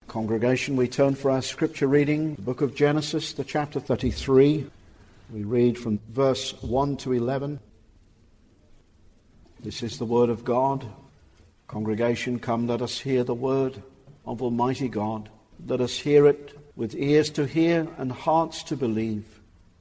Congregation, we turn for our scripture reading, the book of Genesis, the chapter 33. We read from verse 1 to 11. This is the word of God. Congregation, come, let us hear the word of Almighty God. Let us hear it with ears to hear and hearts to believe.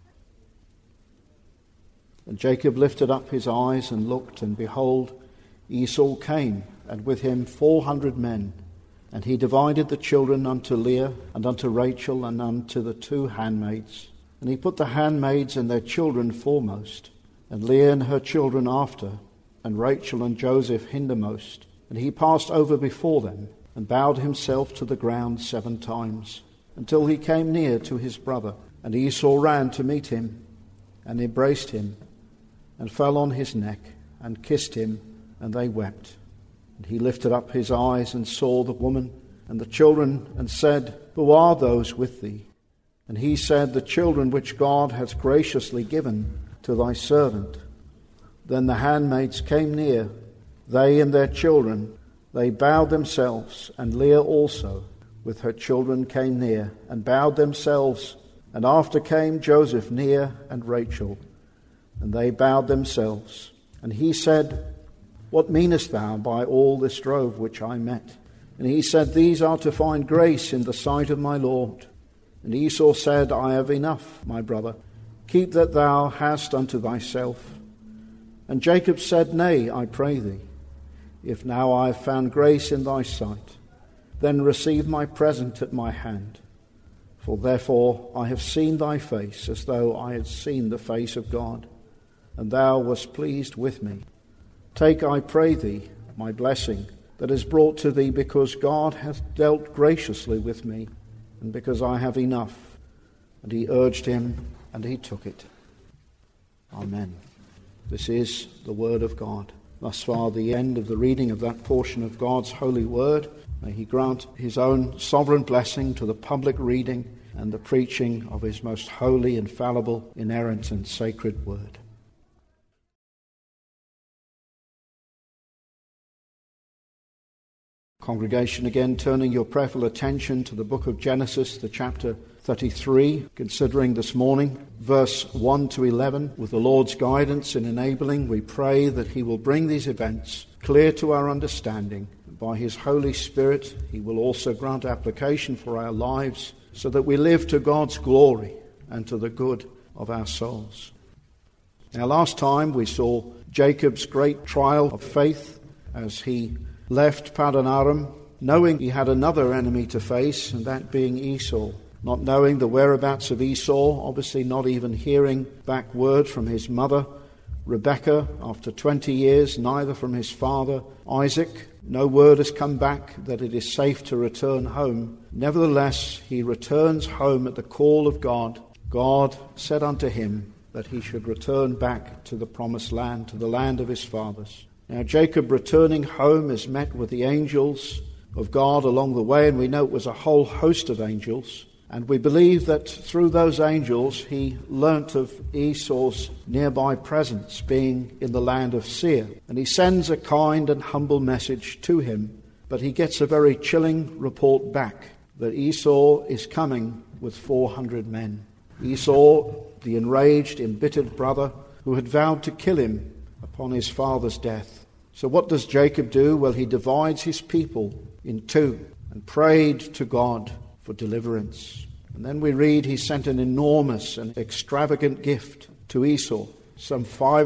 And Jacob lifted up his eyes and looked, and behold, Esau came, and with him 400 men. And he divided the children unto Leah, and unto Rachel, and unto the 2 handmaids. And he put the handmaids and their children foremost, and Leah and her children after, and Rachel and Joseph hindermost. And he passed over before them, and bowed himself to the ground 7 times, until he came near to his brother. And Esau ran to meet him, and embraced him, and fell on his neck, and kissed him, and they wept. And he lifted up his eyes and saw the woman and the children, and said, Who are those with thee? And he said, The children which God hath graciously given to thy servant. Then the handmaids came near, they and their children. They bowed themselves, and Leah also with her children came near, and bowed themselves. And after came Joseph near, and Rachel, and they bowed themselves. And he said, What meanest thou by all this drove which I met? And he said, These are to find grace in the sight of my Lord. And Esau said, I have enough, my brother. Keep that thou hast unto thyself. And Jacob said, Nay, I pray thee, if now I have found grace in thy sight, then receive my present at my hand. For therefore I have seen thy face, as though I had seen the face of God, and thou wast pleased with me. Take, I pray thee, my blessing that is brought to thee, because God hath dealt graciously with me, and because I have enough. And he urged him, and he took it. Amen. This is the word of God. Thus far, the end of the reading of that portion of God's holy word. May he grant his own sovereign blessing to the public reading and the preaching of his most holy, infallible, inerrant, and sacred word. Congregation, again turning your prayerful attention to the book of Genesis, the chapter 33, considering this morning verse 1 to 11. With the Lord's guidance and enabling, we pray that he will bring these events clear to our understanding. By his Holy Spirit, he will also grant application for our lives, so that we live to God's glory and to the good of our souls. Now, last time we saw Jacob's great trial of faith as he left Paddan Aram, knowing he had another enemy to face, and that being Esau. Not knowing the whereabouts of Esau, obviously not even hearing back word from his mother, Rebekah, after 20 years, neither from his father, Isaac. No word has come back that it is safe to return home. Nevertheless, he returns home at the call of God. God said unto him that he should return back to the promised land, to the land of his fathers. Now, Jacob returning home is met with the angels of God along the way, and we know it was a whole host of angels. And we believe that through those angels he learnt of Esau's nearby presence, being in the land of Seir. And he sends a kind and humble message to him, but he gets a very chilling report back that Esau is coming with 400 men. Esau, the enraged, embittered brother who had vowed to kill him upon his father's death. So what does Jacob do? Well, he divides his people in 2 and prayed to God for deliverance. And then we read he sent an enormous and extravagant gift to Esau, some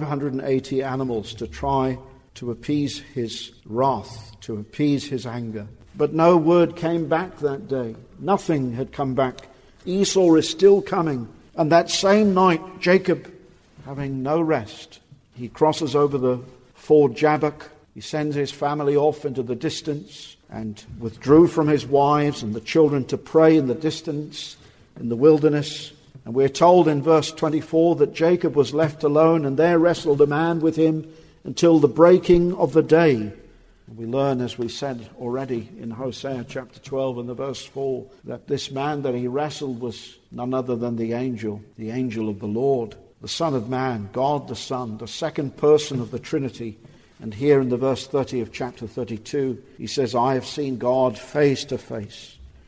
580 animals to try to appease his wrath, to appease his anger. But no word came back that day. Nothing had come back. Esau is still coming. And that same night, Jacob, having no rest, he crosses over the ford Jabbok. He sends his family off into the distance and withdrew from his wives and the children to pray in the distance, in the wilderness. And we're told in verse 24 that Jacob was left alone, and there wrestled a man with him until the breaking of the day. We learn, as we said already in Hosea chapter 12 and the verse 4, that this man that he wrestled was none other than the angel of the Lord, the Son of Man, God the Son, the second person of the Trinity. And here in the verse 30 of chapter 32, he says, I have seen God face to face,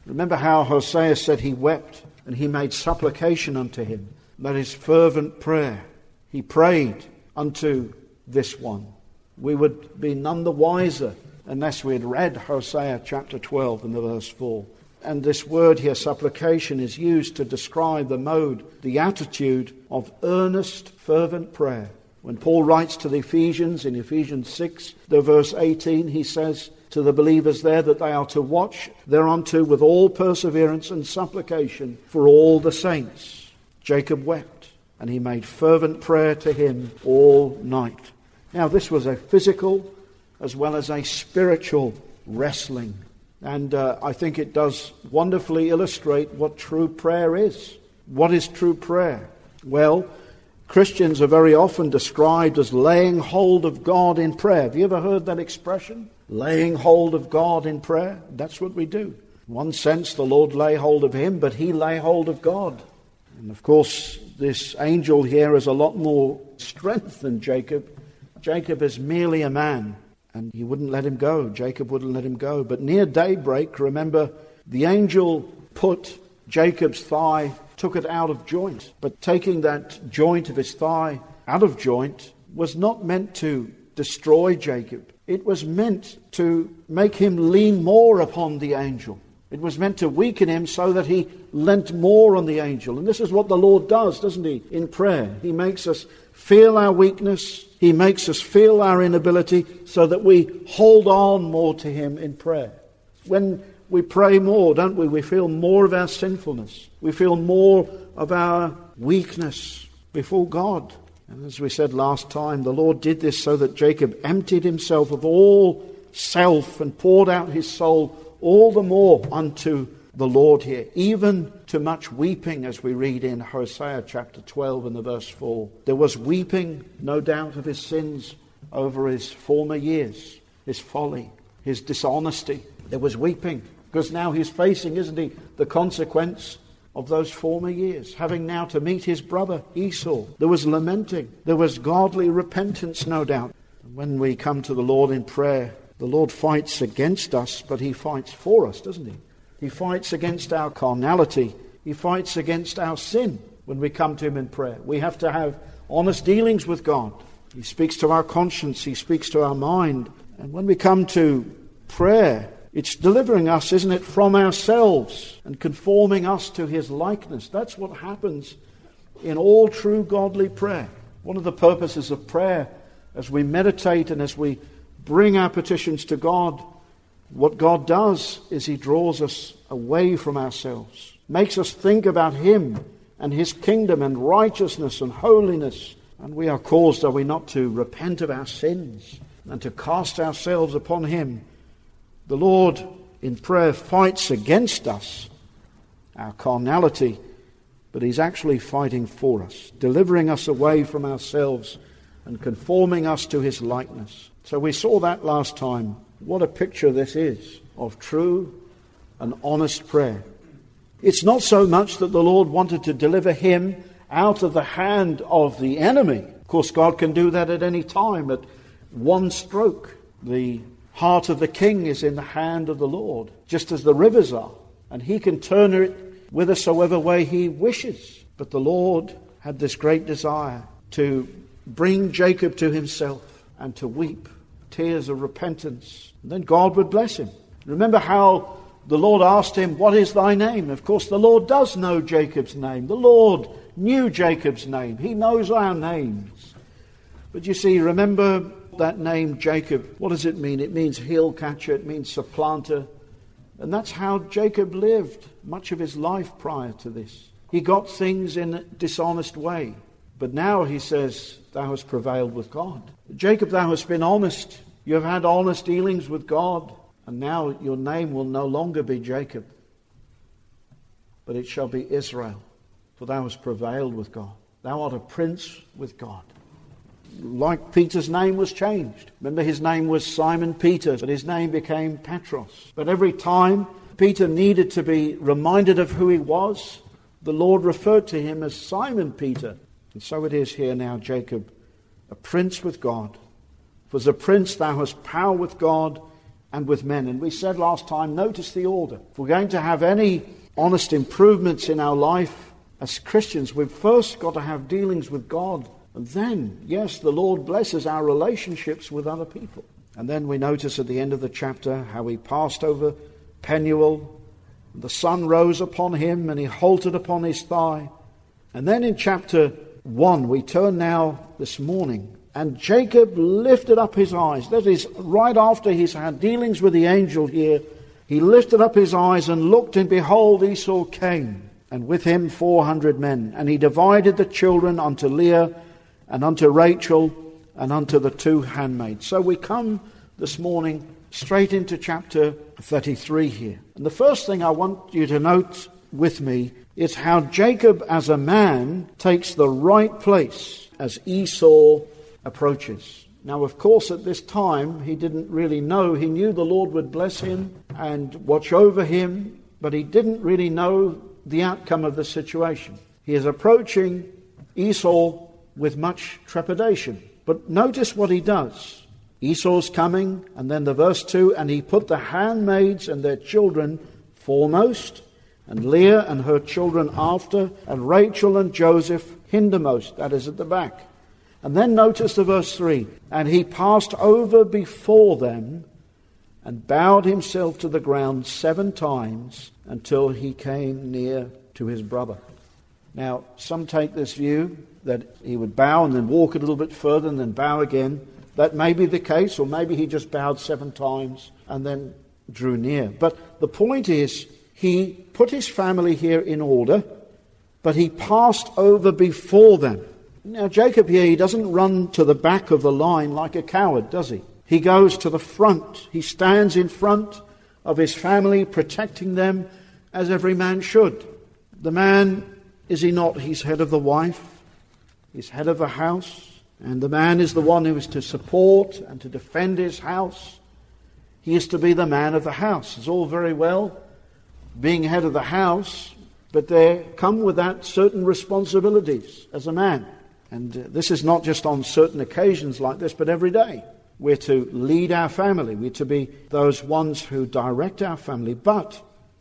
Remember how Hosea said he wept and he made supplication unto him. That is fervent prayer. He prayed unto this one. We would be none the wiser unless we had read Hosea chapter 12 and the verse 4. And this word here, supplication, is used to describe the mode, the attitude of earnest, fervent prayer. When Paul writes to the Ephesians, in Ephesians 6, the verse 18, he says to the believers there that they are to watch thereunto with all perseverance and supplication for all the saints. Jacob wept, and he made fervent prayer to him all night. Now, this was a physical as well as a spiritual wrestling. And I think it does wonderfully illustrate what true prayer is. What is true prayer? Well, Christians are very often described as laying hold of God in prayer. Have you ever heard that expression? Laying hold of God in prayer? That's what we do. In one sense, the Lord lay hold of him, but he lay hold of God. And of course, this angel here has a lot more strength than Jacob. Jacob is merely a man, and he wouldn't let him go. Jacob wouldn't let him go. But near daybreak, remember, the angel put Jacob's thigh, took it out of joint. But taking that joint of his thigh out of joint was not meant to destroy Jacob. It was meant to make him lean more upon the angel. It was meant to weaken him so that he leant more on the angel. And this is what the Lord does, doesn't he, in prayer? He makes us feel our weakness. He makes us feel our inability so that we hold on more to him in prayer. When we pray more, don't we? We feel more of our sinfulness. We feel more of our weakness before God. And as we said last time, the Lord did this so that Jacob emptied himself of all self and poured out his soul all the more unto the Lord here, even to much weeping, as we read in Hosea chapter 12 and the verse 4. There was weeping, no doubt, of his sins over his former years, his folly, his dishonesty. There was weeping, because now he's facing, isn't he, the consequence of those former years, having now to meet his brother Esau. There was lamenting. There was godly repentance, no doubt. When we come to the Lord in prayer, the Lord fights against us, but he fights for us, doesn't he? He fights against our carnality. He fights against our sin when we come to him in prayer. We have to have honest dealings with God. He speaks to our conscience. He speaks to our mind. And when we come to prayer, it's delivering us, isn't it, from ourselves and conforming us to his likeness. That's what happens in all true godly prayer. One of the purposes of prayer, as we meditate and as we bring our petitions to God, what God does is he draws us away from ourselves, makes us think about him and his kingdom and righteousness and holiness. And we are caused, are we not, to repent of our sins and to cast ourselves upon him. The Lord in prayer fights against us, our carnality, but he's actually fighting for us, delivering us away from ourselves and conforming us to his likeness. So we saw that last time. What a picture this is of true and honest prayer. It's not so much that the Lord wanted to deliver him out of the hand of the enemy. Of course, God can do that at any time, at one stroke. The heart of the king is in the hand of the Lord, just as the rivers are, and he can turn it whithersoever way he wishes. But the Lord had this great desire to bring Jacob to himself and to weep tears of repentance. And then God would bless him. Remember how the Lord asked him, "What is thy name?" Of course, the Lord does know Jacob's name. The Lord knew Jacob's name. He knows our names. But you see, remember that name Jacob. What does it mean? It means heel catcher. It means supplanter. And that's how Jacob lived much of his life prior to this. He got things in a dishonest way. But now he says, thou hast prevailed with God. Jacob, thou hast been honest. You have had honest dealings with God. And now your name will no longer be Jacob, but it shall be Israel. For thou hast prevailed with God. Thou art a prince with God. Like Peter's name was changed. Remember, his name was Simon Peter, but his name became Petros. But every time Peter needed to be reminded of who he was, the Lord referred to him as Simon Peter. And so it is here now, Jacob, a prince with God. For as a prince thou hast power with God and with men. And we said last time, notice the order. If we're going to have any honest improvements in our life as Christians, we've first got to have dealings with God. And then, yes, the Lord blesses our relationships with other people. And then we notice at the end of the chapter how he passed over Penuel. The sun rose upon him and he halted upon his thigh. And then in chapter 1, we turn now this morning, and Jacob lifted up his eyes. That is, right after he's had dealings with the angel here, he lifted up his eyes and looked, and behold, Esau came, and with him 400 men. And he divided the children unto Leah, and unto Rachel, and unto the 2 handmaids. So we come this morning straight into chapter 33 here. And the first thing I want you to note with me is how Jacob as a man takes the right place as Esau approaches. Now, of course, at this time, he didn't really know. He knew the Lord would bless him and watch over him, but he didn't really know the outcome of the situation. He is approaching Esau with much trepidation. But notice what he does. Esau's coming, and then the verse 2, and he put the handmaids and their children foremost, and Leah and her children after, and Rachel and Joseph hindermost, that is at the back. And then notice the verse 3, and he passed over before them and bowed himself to the ground 7 times until he came near to his brother. Now, some take this view that he would bow and then walk a little bit further and then bow again. That may be the case, or maybe he just bowed 7 times and then drew near. But the point is, he put his family here in order, but he passed over before them. Now, Jacob here, he doesn't run to the back of the line like a coward, does he? He goes to the front. He stands in front of his family, protecting them as every man should. The man, is he not? He's head of the wife. He's head of the house. And the man is the one who is to support and to defend his house. He is to be the man of the house. It's all very well being head of the house, but there come with that certain responsibilities as a man. And this is not just on certain occasions like this, but every day. We're to lead our family. We're to be those ones who direct our family. But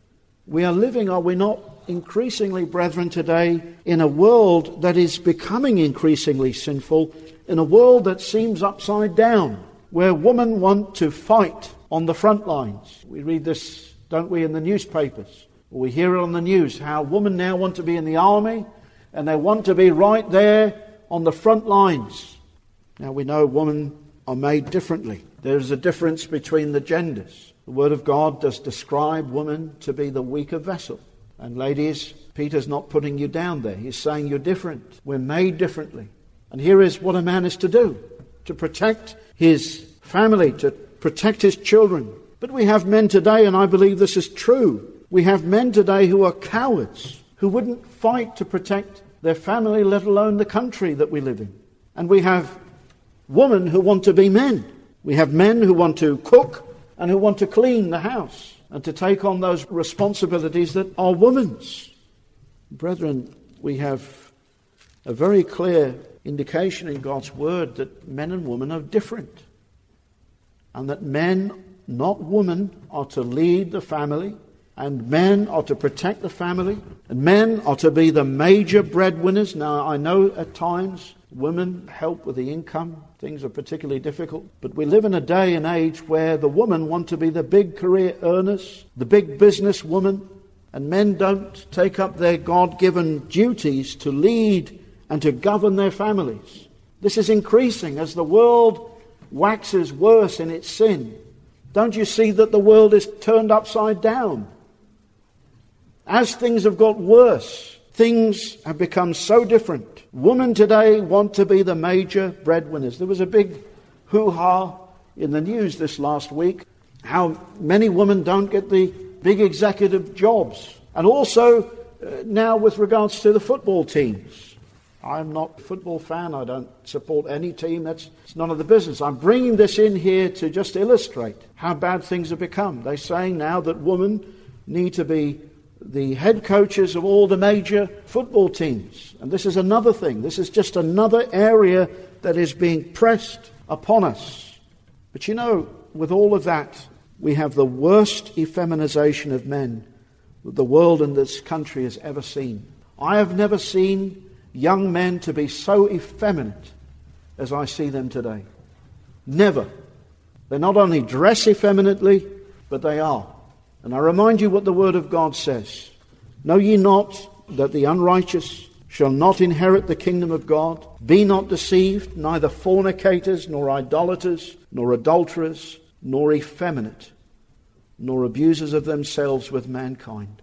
we are living, are we not, increasingly, brethren, today in a world that is becoming increasingly sinful, in a world that seems upside down, where women want to fight on the front lines. We read this, don't we, in the newspapers? Or we hear it on the news, how women now want to be in the army, and they want to be right there on the front lines. Now we know women are made differently. There's a difference between the genders. The Word of God does describe women to be the weaker vessel. And ladies, Peter's not putting you down there. He's saying you're different. We're made differently. And here is what a man is to do. To protect his family, to protect his children. But we have men today, and I believe this is true. We have men today who are cowards, who wouldn't fight to protect their family, let alone the country that we live in. And we have women who want to be men. We have men who want to cook and who want to clean the house and to take on those responsibilities that are women's. Brethren, we have a very clear indication in God's Word that men and women are different. And that men, not women, are to lead the family, and men are to protect the family, and men are to be the major breadwinners. Now, I know at times women help with the income. Things are particularly difficult. But we live in a day and age where the women want to be the big career earners, the big business woman, and men don't take up their God-given duties to lead and to govern their families. This is increasing as the world waxes worse in its sin. Don't you see that the world is turned upside down? As things have got worse, things have become so different. Women today want to be the major breadwinners. There was a big hoo-ha in the news this last week, how many women don't get the big executive jobs. And also now with regards to the football teams. I'm not a football fan. I don't support any team. It's none of the business. I'm bringing this in here to just illustrate how bad things have become. They're saying now that women need to be the head coaches of all the major football teams. And this is another thing. This is just another area that is being pressed upon us. But you know, with all of that, We have the worst effeminization of men that the world and this country has ever seen. I have never seen young men to be so effeminate as I see them today. Never. They not only dress effeminately, but they are. And I remind you what the Word of God says. Know ye not that the unrighteous shall not inherit the kingdom of God? Be not deceived, neither fornicators, nor idolaters, nor adulterers, nor effeminate, nor abusers of themselves with mankind.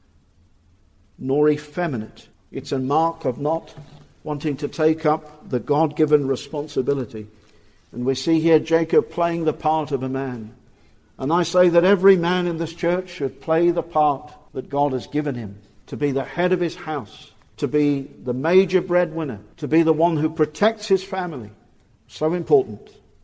Nor effeminate. It's a mark of not wanting to take up the God-given responsibility. And we see here Jacob playing the part of a man. And I say that every man in this church should play the part that God has given him, to be the head of his house, to be the major breadwinner, to be the one who protects his family. So important.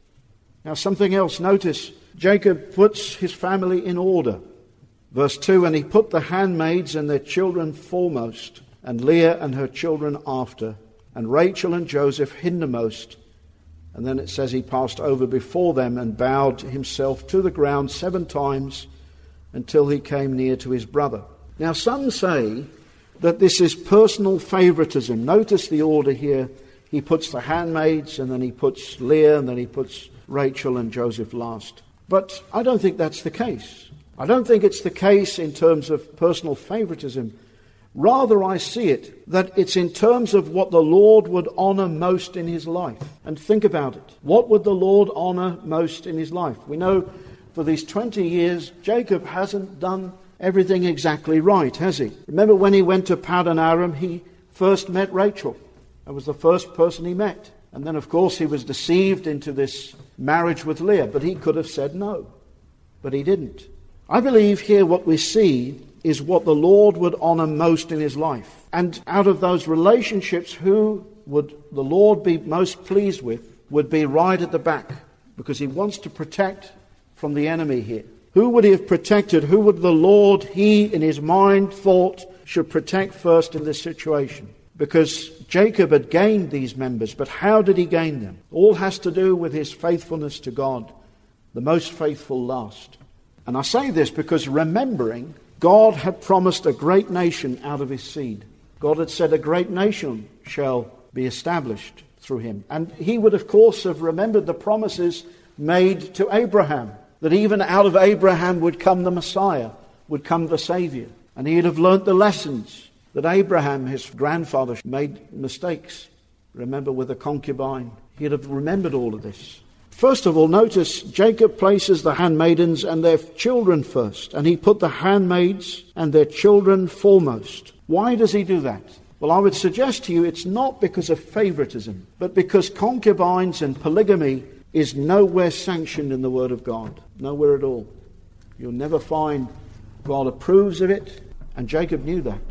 Now something else, notice Jacob puts his family in order. Verse 2, and he put the handmaids and their children foremost, and Leah and her children after, and Rachel and Joseph hindermost. And then it says he passed over before them and bowed himself to the ground 7 times until he came near to his brother. Now some say that this is personal favoritism. Notice the order here. He puts the handmaids, and then he puts Leah, and then he puts Rachel and Joseph last. But I don't think that's the case. I don't think it's the case in terms of personal favoritism. Rather, I see it that it's in terms of what the Lord would honor most in his life. And think about it. What would the Lord honor most in his life? We know for these 20 years, Jacob hasn't done everything exactly right, has he? Remember when he went to Paddan Aram, he first met Rachel. That was the first person he met. And then, of course, he was deceived into this marriage with Leah. But he could have said no. But he didn't. I believe here what we see is what the Lord would honor most in his life. And out of those relationships, who would the Lord be most pleased with would be right at the back, because he wants to protect from the enemy here. Who would he have protected? Who would the Lord, he in his mind thought, should protect first in this situation? Because Jacob had gained these members, but how did he gain them? All has to do with his faithfulness to God. The most faithful last. And I say this because remembering God had promised a great nation out of his seed. God had said a great nation shall be established through him. And he would, of course, have remembered the promises made to Abraham, that even out of Abraham would come the Messiah, would come the Savior. And he'd have learnt the lessons that Abraham, his grandfather, made mistakes. Remember with the concubine. He'd have remembered all of this. First of all, notice Jacob places the handmaidens and their children first, and he put the handmaids and their children foremost. Why does he do that? Well, I would suggest to you it's not because of favoritism, but because concubines and polygamy is nowhere sanctioned in the Word of God. Nowhere at all. You'll never find God approves of it, and Jacob knew that.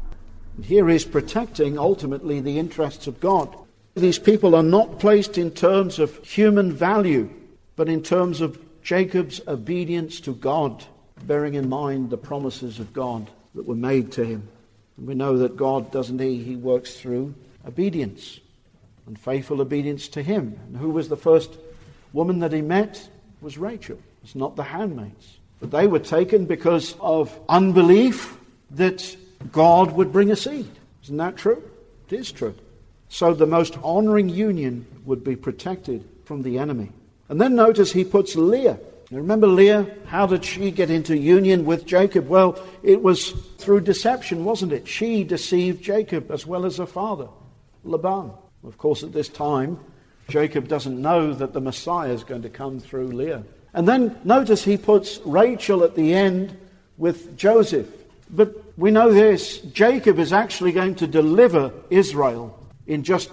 And here he is protecting ultimately the interests of God. These people are not placed in terms of human value, but in terms of Jacob's obedience to God, bearing in mind the promises of God that were made to him. And we know that God, doesn't he? He works through obedience and faithful obedience to him. And who was the first woman that he met? It was Rachel. It's not the handmaids. But they were taken because of unbelief that God would bring a seed. Isn't that true? It is true. So the most honoring union would be protected from the enemy. And then notice he puts Leah. Now remember Leah? How did she get into union with Jacob? Well, it was through deception, wasn't it? She deceived Jacob as well as her father, Laban. Of course, at this time, Jacob doesn't know that the Messiah is going to come through Leah. And then notice he puts Rachel at the end with Joseph. But we know this, Jacob is actually going to deliver Israel in just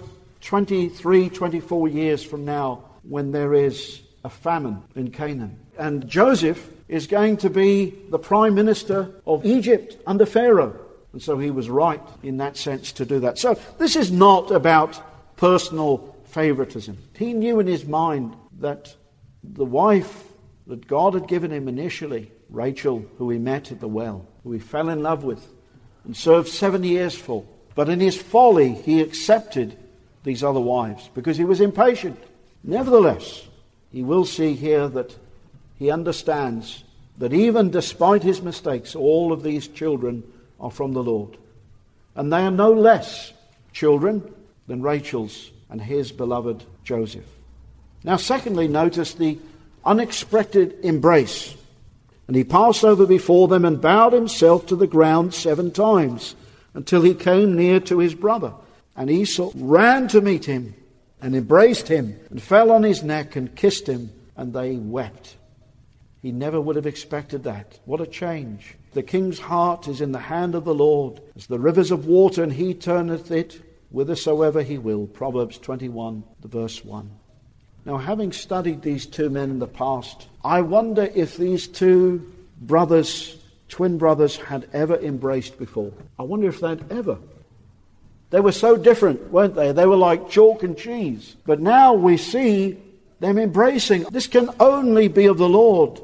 23, 24 years from now, when there is a famine in Canaan. And Joseph is going to be the prime minister of Egypt under Pharaoh. And so he was right in that sense to do that. So this is not about personal favoritism. He knew in his mind that the wife that God had given him initially, Rachel, who he met at the well, who he fell in love with and served 7 years for. But in his folly, he accepted these other wives because he was impatient. Nevertheless, he will see here that he understands that even despite his mistakes, all of these children are from the Lord. And they are no less children than Rachel's and his beloved Joseph. Now, secondly, notice the unexpected embrace. And he passed over before them and bowed himself to the ground 7 times until he came near to his brother. And Esau ran to meet him and embraced him and fell on his neck and kissed him, and they wept. He never would have expected that. What a change. The king's heart is in the hand of the Lord, as the rivers of water, and he turneth it whithersoever he will. Proverbs 21, verse 1. Now, having studied these 2 men in the past, I wonder if these 2 brothers, twin brothers, had ever embraced before. I wonder if they'd ever. They were so different, weren't they? They were like chalk and cheese. But now we see them embracing. This can only be of the Lord.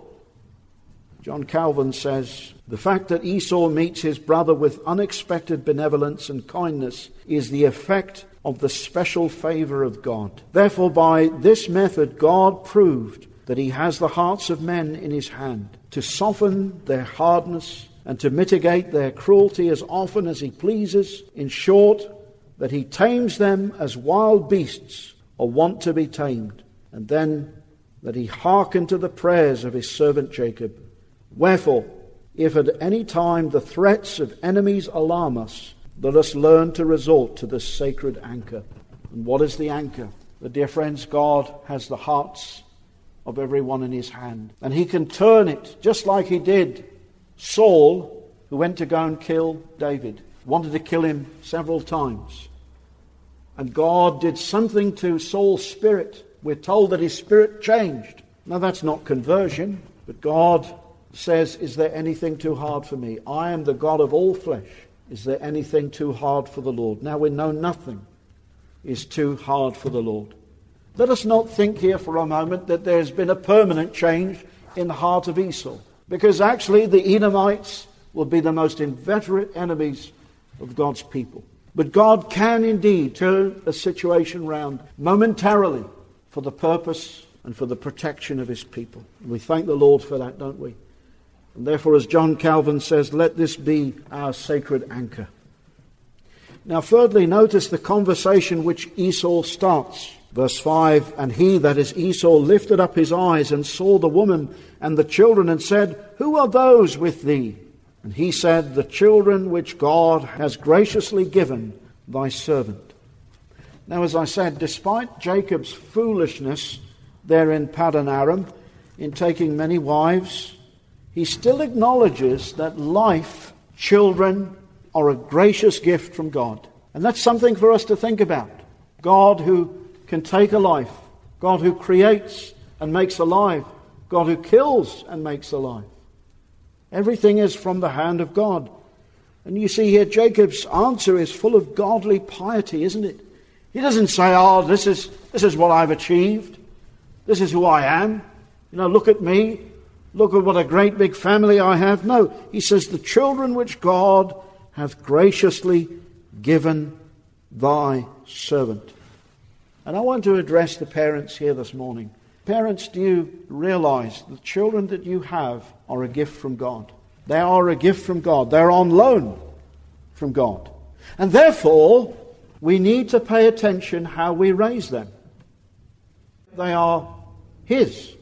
John Calvin says, the fact that Esau meets his brother with unexpected benevolence and kindness is the effect of the special favor of God. Therefore, by this method, God proved that he has the hearts of men in his hand, to soften their hardness and to mitigate their cruelty as often as he pleases. In short, that he tames them as wild beasts or want to be tamed, and then that he hearken to the prayers of his servant Jacob. Wherefore, if at any time the threats of enemies alarm us, let us learn to resort to the sacred anchor. And what is the anchor? Dear friends, God has the hearts of everyone in his hand. And he can turn it just like he did Saul, who went to go and kill David. Wanted to kill him several times. And God did something to Saul's spirit. We're told that his spirit changed. Now that's not conversion, but God says, is there anything too hard for me? I am the God of all flesh. Is there anything too hard for the Lord? Now we know nothing is too hard for the Lord. Let us not think here for a moment that there's been a permanent change in the heart of Esau. Because actually the Edomites will be the most inveterate enemies of God's people. But God can indeed turn a situation round momentarily for the purpose and for the protection of his people. We thank the Lord for that, don't we? And therefore, as John Calvin says, let this be our sacred anchor. Now, thirdly, notice the conversation which Esau starts. Verse 5, and he, that is Esau, lifted up his eyes and saw the woman and the children and said, who are those with thee? And he said, the children which God has graciously given thy servant. Now, as I said, despite Jacob's foolishness there in Paddan Aram, in taking many wives, he still acknowledges that life, children, are a gracious gift from God. And that's something for us to think about. God who can take a life, God who creates and makes alive, God who kills and makes alive. Everything is from the hand of God. And you see here, Jacob's answer is full of godly piety, isn't it? He doesn't say, oh, this is what I've achieved. This is who I am. Look at me. Look at what a great big family I have. No, he says, the children which God hath graciously given thy servant. And I want to address the parents here this morning. Parents, do you realize the children that you have are a gift from God? They are a gift from God. They're on loan from God. And therefore, we need to pay attention how we raise them. They are his.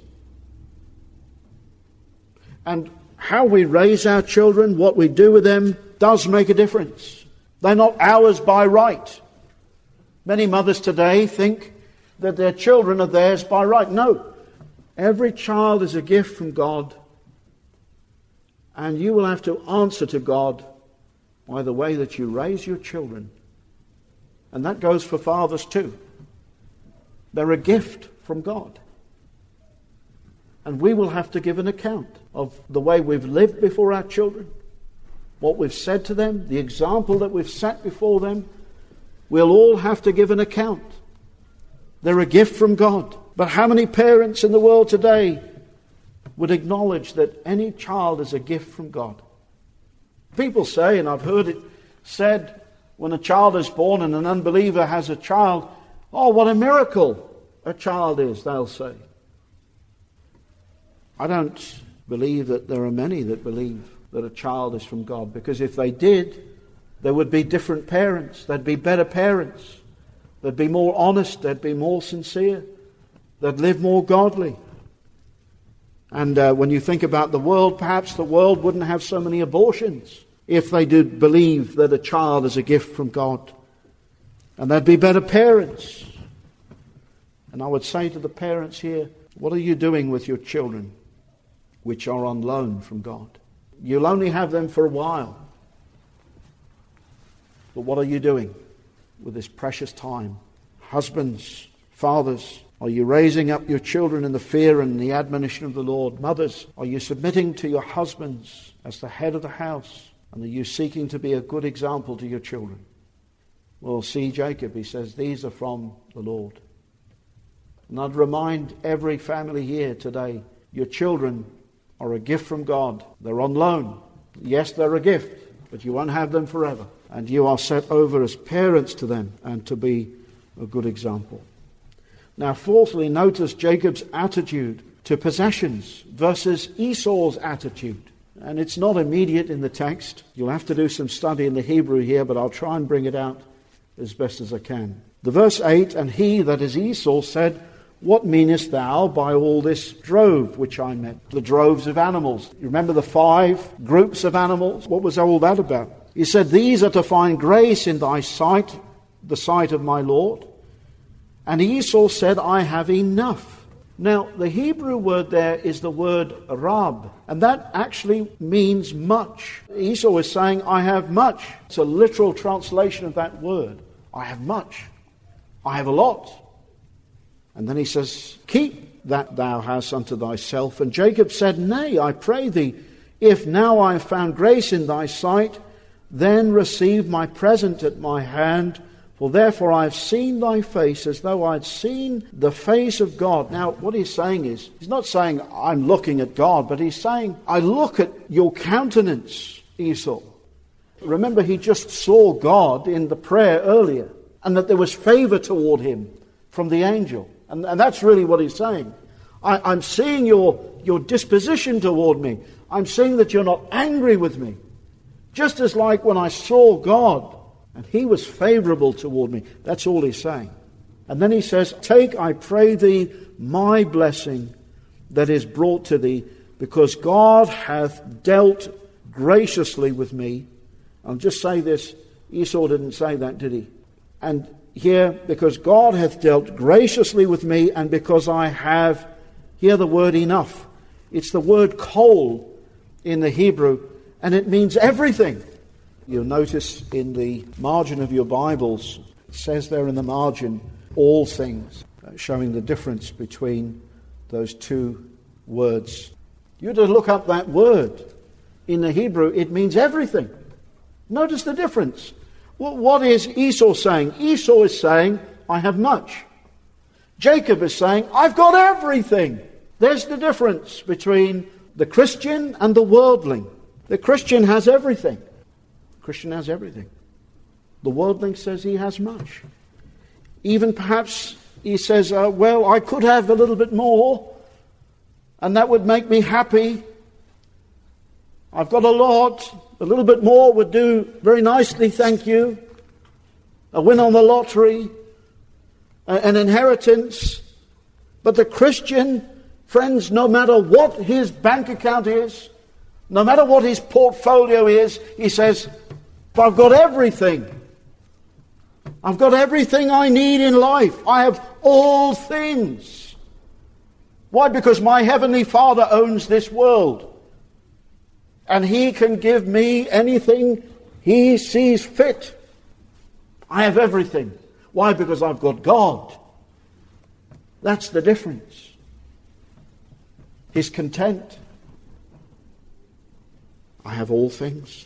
And how we raise our children, what we do with them, does make a difference. They're not ours by right. Many mothers today think that their children are theirs by right. No. Every child is a gift from God. And you will have to answer to God by the way that you raise your children. And that goes for fathers too. They're a gift from God. And we will have to give an account of the way we've lived before our children, what we've said to them, the example that we've set before them. We'll all have to give an account. They're a gift from God. But how many parents in the world today would acknowledge that any child is a gift from God? People say, and I've heard it said, when a child is born and an unbeliever has a child, oh, what a miracle a child is, they'll say. I don't believe that there are many that believe that a child is from God, because if they did, there would be different parents. There'd be better parents. They'd be more honest. They'd be more sincere. They'd live more godly. And when you think about the world, perhaps the world wouldn't have so many abortions if they did believe that a child is a gift from God. And they'd be better parents. And I would say to the parents here, what are you doing with your children which are on loan from God? You'll only have them for a while. But what are you doing with this precious time? Husbands, fathers, are you raising up your children in the fear and the admonition of the Lord? Mothers, are you submitting to your husbands as the head of the house? And are you seeking to be a good example to your children? Well, see Jacob, he says, these are from the Lord. And I'd remind every family here today, your children are a gift from God. They're on loan. Yes, they're a gift, but you won't have them forever. And you are set over as parents to them and to be a good example. Now, fourthly, notice Jacob's attitude to possessions versus Esau's attitude. And it's not immediate in the text. You'll have to do some study in the Hebrew here, but I'll try and bring it out as best as I can. The verse 8, and he, that is Esau, said, what meanest thou by all this drove which I met? The droves of animals. You remember the 5 groups of animals? What was all that about? He said, these are to find grace in thy sight, the sight of my Lord. And Esau said, I have enough. Now, the Hebrew word there is the word rab, and that actually means much. Esau is saying, I have much. It's a literal translation of that word. I have much. I have a lot. And then he says, keep that thou hast unto thyself. And Jacob said, nay, I pray thee, if now I have found grace in thy sight, then receive my present at my hand, for therefore I have seen thy face as though I had seen the face of God. Now, what he's saying is, he's not saying I'm looking at God, but he's saying, I look at your countenance, Esau. Remember, he just saw God in the prayer earlier, and that there was favor toward him from the angel. And that's really what he's saying. I'm seeing your disposition toward me. I'm seeing that you're not angry with me. Just as like when I saw God, and he was favorable toward me. That's all he's saying. And then he says, take, I pray thee, my blessing that is brought to thee, because God hath dealt graciously with me. I'll just say this. Esau didn't say that, did he? And here, because God hath dealt graciously with me, and because I have, hear the word enough. It's the word kol in the Hebrew, and it means everything. You'll notice in the margin of your Bibles, it says there in the margin, all things, showing the difference between those two words. You're to look up that word. In the Hebrew, it means everything. Notice the difference. What is Esau saying? Esau is saying, I have much. Jacob is saying, I've got everything. There's the difference between the Christian and the worldling. The Christian has everything. The Christian has everything. The worldling says he has much. Even perhaps he says, well, I could have a little bit more, and that would make me happy. I've got a lot. A little bit more would do very nicely, thank you. A win on the lottery, an inheritance. But the Christian, friends, no matter what his bank account is, no matter what his portfolio is, he says, I've got everything. I've got everything I need in life. I have all things. Why? Because my Heavenly Father owns this world. And He can give me anything He sees fit. I have everything. Why? Because I've got God. That's the difference. He's content. I have all things.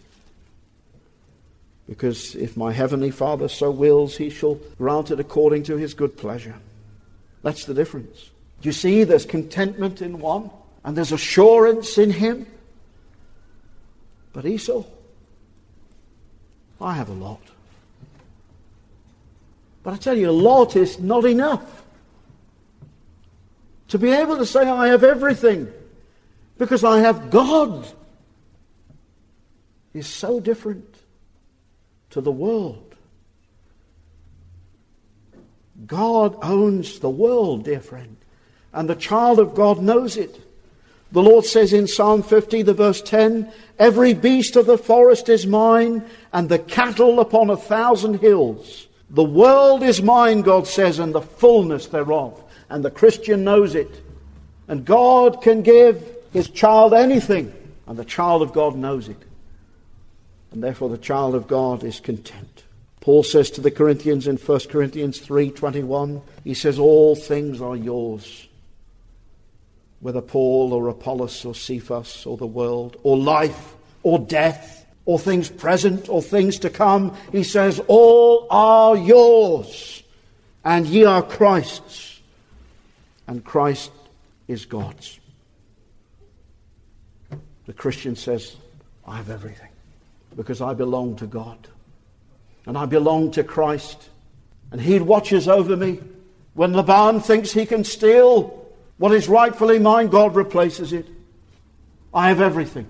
Because if my Heavenly Father so wills, He shall grant it according to His good pleasure. That's the difference. You see, there's contentment in one, and there's assurance in him. But Esau, I have a lot. But I tell you, a lot is not enough. To be able to say, I have everything, Because I have God. Is so different to the world. God owns the world, dear friend. And the child of God knows it. The Lord says in Psalm 50, the verse 10, every beast of the forest is mine, and the cattle upon 1,000 hills. The world is mine, God says, and the fullness thereof. And the Christian knows it. And God can give His child anything, and the child of God knows it. And therefore the child of God is content. Paul says to the Corinthians in 1 Corinthians 3:21, he says, all things are yours. Whether Paul or Apollos or Cephas or the world or life or death or things present or things to come, he says, all are yours, and ye are Christ's, and Christ is God's. The Christian says, I have everything. Because I belong to God. And I belong to Christ. And He watches over me. When Laban thinks he can steal what is rightfully mine, God replaces it. I have everything.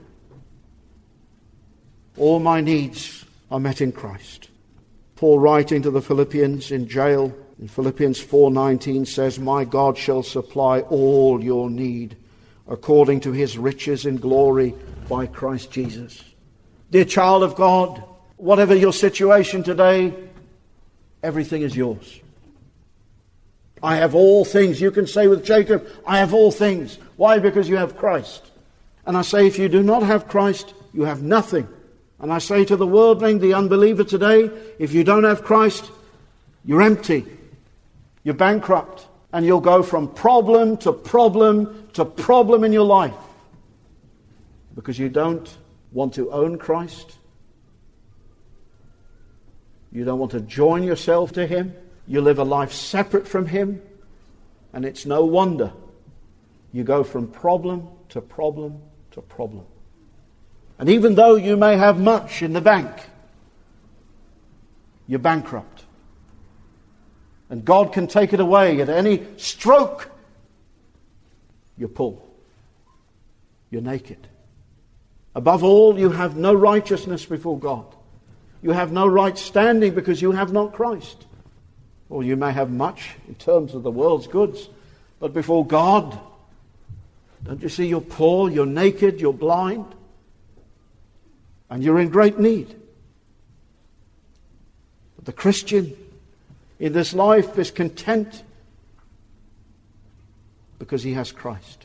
All my needs are met in Christ. Paul, writing to the Philippians in jail, in Philippians 4:19 says, my God shall supply all your need according to His riches in glory by Christ Jesus. Dear child of God, whatever your situation today, everything is yours. I have all things. You can say with Jacob, I have all things. Why? Because you have Christ. And I say, if you do not have Christ, you have nothing. And I say to the worldling, the unbeliever today, if you don't have Christ, you're empty. You're bankrupt. And you'll go from problem to problem to problem in your life. Because you don't want to own Christ. You don't want to join yourself to Him. You live a life separate from Him. And it's no wonder you go from problem to problem to problem. And even though you may have much in the bank, you're bankrupt. And God can take it away at any stroke. You're poor. You're naked. Above all, you have no righteousness before God. You have no right standing because you have not Christ. Or you may have much in terms of the world's goods, but before God, don't you see you're poor, you're naked, you're blind, and you're in great need. But the Christian in this life is content because he has Christ.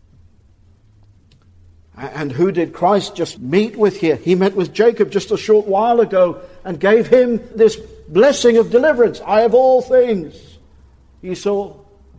And who did Christ just meet with here? He met with Jacob just a short while ago and gave him this blessing of deliverance. I have all things. You saw.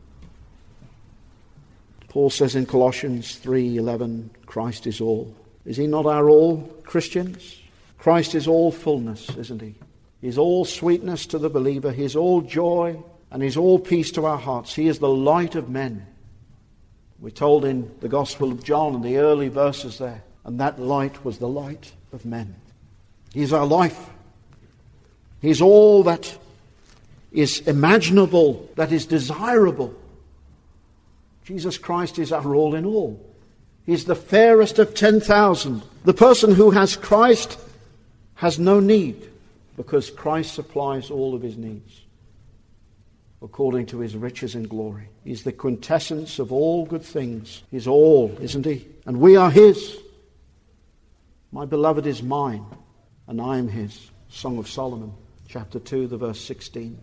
Paul says in Colossians 3:11, Christ is all. Is He not our all, Christians? Christ is all fullness, isn't He? He's all sweetness to the believer. He's all joy and He's all peace to our hearts. He is the light of men. We're told in the Gospel of John, in the early verses there, and that light was the light of men. He's our life. He's all that is imaginable, that is desirable. Jesus Christ is our all in all. He's the fairest of 10,000. The person who has Christ has no need, because Christ supplies all of his needs according to His riches and glory. He's the quintessence of all good things. He's all, isn't He? And we are His. My beloved is mine, and I am His. Song of Solomon, chapter 2, the verse 16.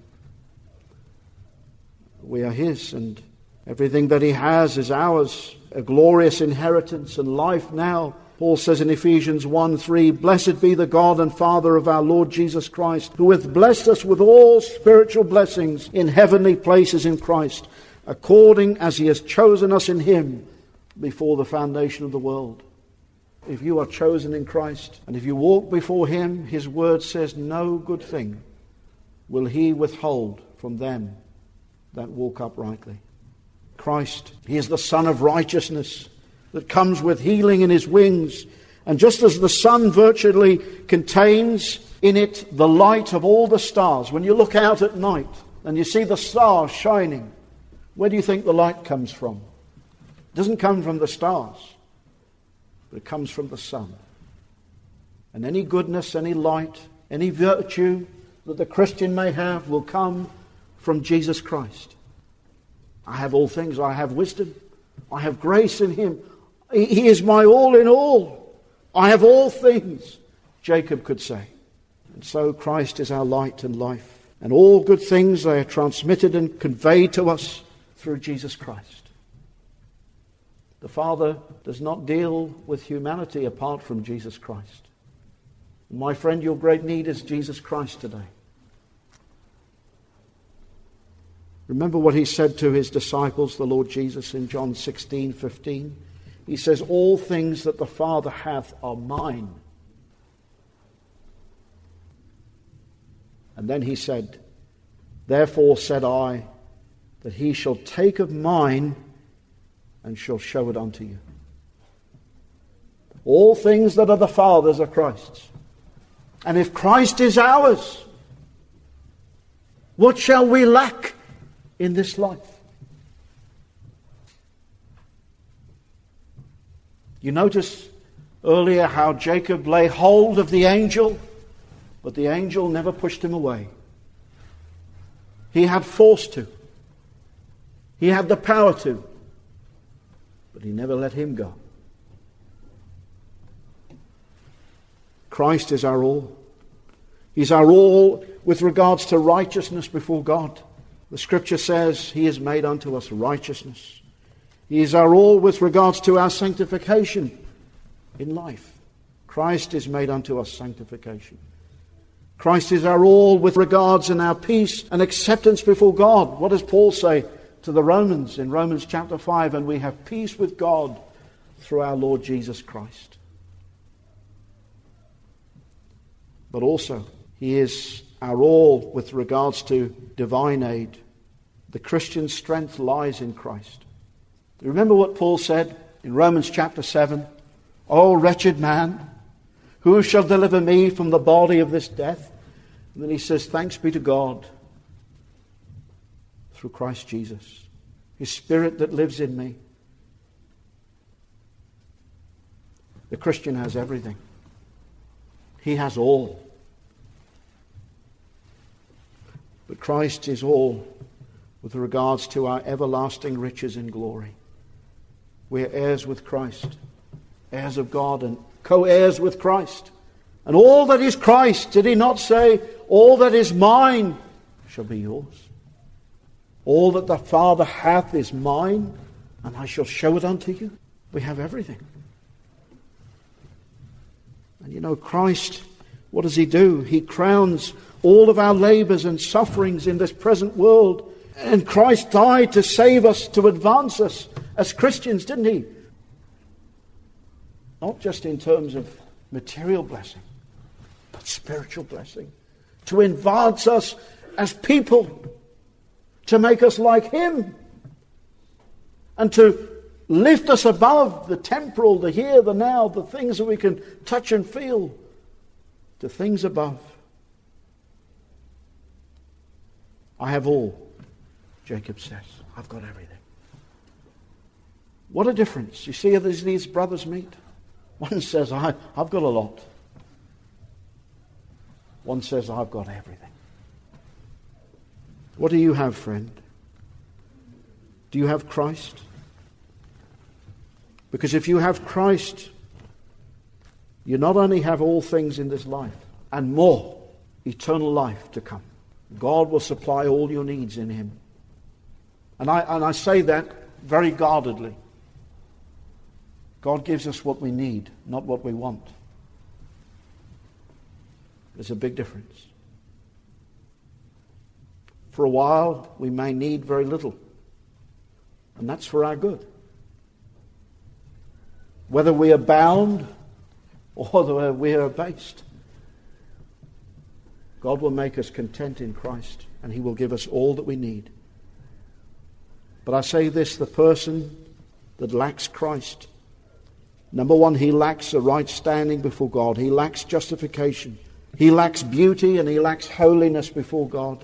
We are His, and everything that He has is ours. A glorious inheritance and life now. Paul says in Ephesians 1:3, Blessed be the God and Father of our Lord Jesus Christ, who hath blessed us with all spiritual blessings in heavenly places in Christ, according as He has chosen us in Him before the foundation of the world. If you are chosen in Christ, and if you walk before Him, His word says, no good thing will He withhold from them that walk uprightly. Christ, He is the Son of righteousness that comes with healing in His wings. And just as the sun virtually contains in it the light of all the stars, when you look out at night and you see the stars shining, where do you think the light comes from? It doesn't come from the stars. but it comes from the Son. And any goodness, any light, any virtue that the Christian may have will come from Jesus Christ. I have all things. I have wisdom. I have grace in him. He is my all in all. I have all things, Jacob could say. And so Christ is our light and life. And all good things, they are transmitted and conveyed to us through Jesus Christ. The Father does not deal with humanity apart from Jesus Christ. My friend, your great need is Jesus Christ today. Remember what he said to his disciples, the Lord Jesus, in John 16:15. He says, all things that the Father hath are mine. And then he said, therefore said I, that he shall take of mine and shall show it unto you. All things that are the Father's are Christ's. And if Christ is ours, what shall we lack in this life? You notice earlier how Jacob lay hold of the angel, but the angel never pushed him away. He had force to. He had the power to. But he never let him go. Christ is our all. He's our all with regards to righteousness before God. The Scripture says he is made unto us righteousness. He is our all with regards to our sanctification in life. Christ is made unto us sanctification. Christ is our all with regards in our peace and acceptance before God. What does Paul say to the Romans in Romans chapter 5? And we have peace with God through our Lord Jesus Christ. But also, he is our all with regards to divine aid. The Christian's strength lies in Christ. Remember what Paul said in Romans chapter 7? O wretched man, who shall deliver me from the body of this death? And then he says, thanks be to God through Christ Jesus, his Spirit that lives in me. The Christian has everything. He has all. But Christ is all with regards to our everlasting riches in glory. We are heirs with Christ, heirs of God and co-heirs with Christ. And all that is Christ, did he not say, all that is mine shall be yours? All that the Father hath is mine, and I shall show it unto you. We have everything. And you know, Christ, what does he do? He crowns all of our labors and sufferings in this present world. And Christ died to save us, to advance us as Christians, didn't he? Not just in terms of material blessing, but spiritual blessing. To advance us as people, to make us like him, and to lift us above the temporal, the here, the now, the things that we can touch and feel, to things above. I have all, Jacob says. I've got everything. What a difference. You see, as these brothers meet, one says, I've got a lot. One says, I've got everything. What do you have, friend? Do you have Christ? Because if you have Christ, you not only have all things in this life, and more, eternal life to come. God will supply all your needs in him. And I say that very guardedly. God gives us what we need, not what we want. There's a big difference. For a while, we may need very little. And that's for our good. Whether we are bound or whether we are abased, God will make us content in Christ, and he will give us all that we need. But I say this, the person that lacks Christ, number one, he lacks a right standing before God. He lacks justification. He lacks beauty and he lacks holiness before God.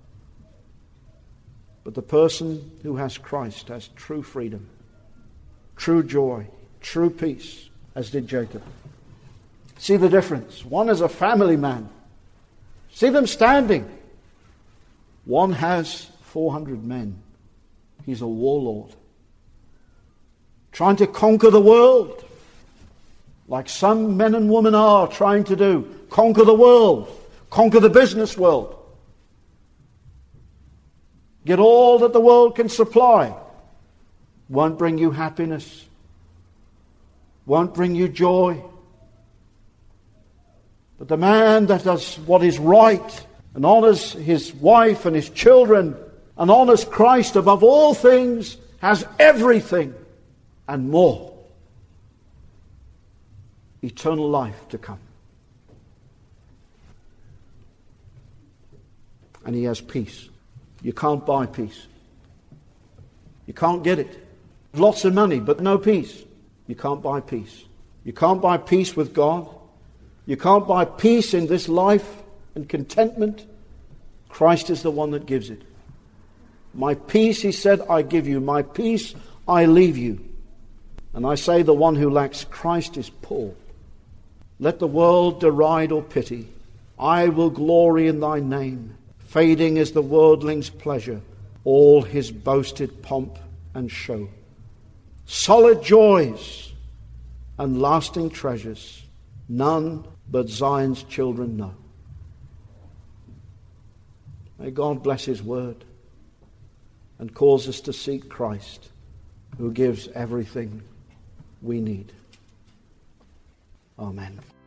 But the person who has Christ has true freedom, true joy, true peace, as did Jacob. See the difference. One is a family man. See them standing. One has 400 men. He's a warlord, trying to conquer the world, like some men and women are trying to do. Conquer the world, conquer the business world. Get all that the world can supply. Won't bring you happiness, won't bring you joy. But the man that does what is right and honors his wife and his children and honors Christ above all things has everything and more. Eternal life to come. And he has peace. You can't buy peace. You can't get it. Lots of money, but no peace. You can't buy peace. You can't buy peace with God. You can't buy peace in this life and contentment. Christ is the one that gives it. My peace, he said, I give you. My peace, I leave you. And I say the one who lacks Christ is poor. Let the world deride or pity. I will glory in thy name. Fading is the worldling's pleasure, all his boasted pomp and show. Solid joys and lasting treasures, none but Zion's children know. May God bless his word and cause us to seek Christ, who gives everything we need. Amen.